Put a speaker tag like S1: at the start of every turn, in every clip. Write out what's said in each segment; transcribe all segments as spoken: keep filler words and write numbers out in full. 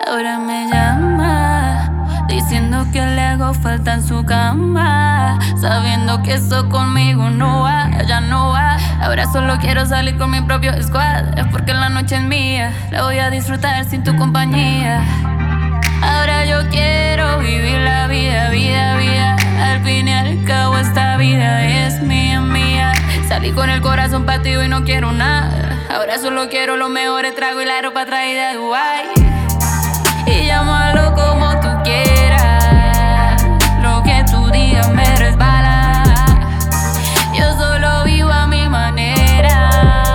S1: Ahora me llama, diciendo que le hago falta en su cama, sabiendo que eso conmigo no va, ya no va. Ahora solo quiero salir con mi propio squad, es porque la noche es mía, la voy a disfrutar sin tu compañía. Ahora yo quiero vivir la vida, vida, vida. Al fin y al cabo esta vida es mía, mía. Salí con el corazón partido y no quiero nada. Ahora solo quiero los mejores tragos y la ropa traída de Dubái. Y llámalo como tú quieras, lo que tú digas me resbala. Yo solo vivo a mi manera.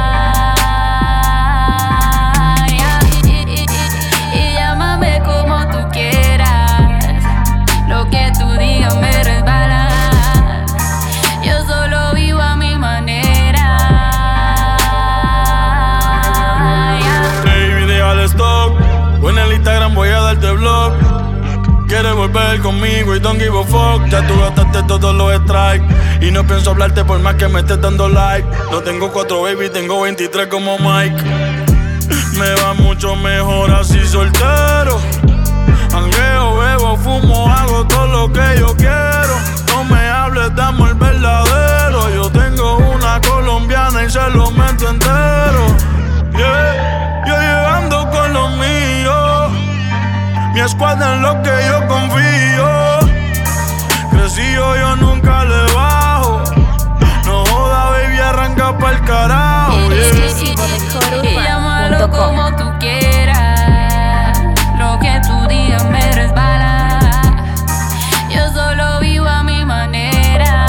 S1: Yeah. Y, y, y, y llámame como tú quieras, lo que tú digas me resbala. Yo solo vivo a mi manera. Yeah.
S2: Baby, deja el stock. O en el Instagram voy a darte blog. Quieres volver conmigo y don't give a fuck. Ya tú gastaste todos los strikes y no pienso hablarte por más que me estés dando like. No tengo cuatro baby, tengo veintitrés como Mike. Me va mucho mejor así soltero. Jangueo, bebo, fumo, hago todo lo que yo quiero. No me hables de amor verdadero. Yo tengo una colombiana y se lo meto entero. Yeah, yo llegando con los míos. Mi escuadra en lo que yo confío. Crecido, yo nunca le bajo. No joda, baby, arranca pa'l carajo. Yeah.
S1: Y llámalo como tú quieras, lo que tú digas me resbala. Yo solo vivo a mi manera.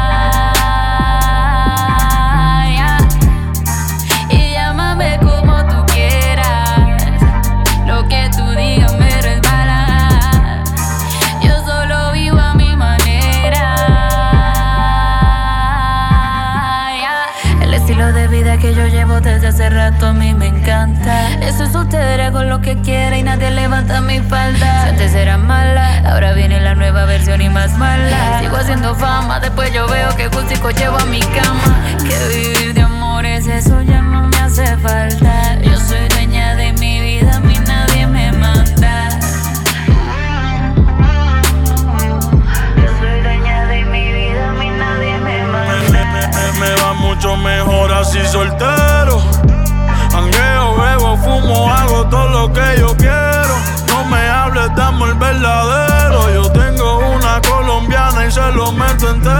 S1: Yeah. Y llámame como tú quieras, lo que tú digas me resbala. Yo solo vivo a mi manera. Yeah. El estilo de vida que yo llevo desde hace rato a mí me encanta. Eso es soltera, hago lo que quiera y nadie levanta mi falda. Si antes era mala, ahora viene la nueva versión y más mala. Sigo haciendo fama, después yo veo que gustico llevo a mi cama. Que vivir de amores, eso ya no me hace falta. Yo soy dueña de mi vida, a mí nadie me manda. Yo soy dueña de mi vida, a mí nadie me manda.
S2: Me, me, me, me va mucho mejor así soltero. Jangueo, bebo, fumo, hago todo lo que yo quiero. No me hables de amor verdadero. Yo tengo una colombiana y se lo meto entero.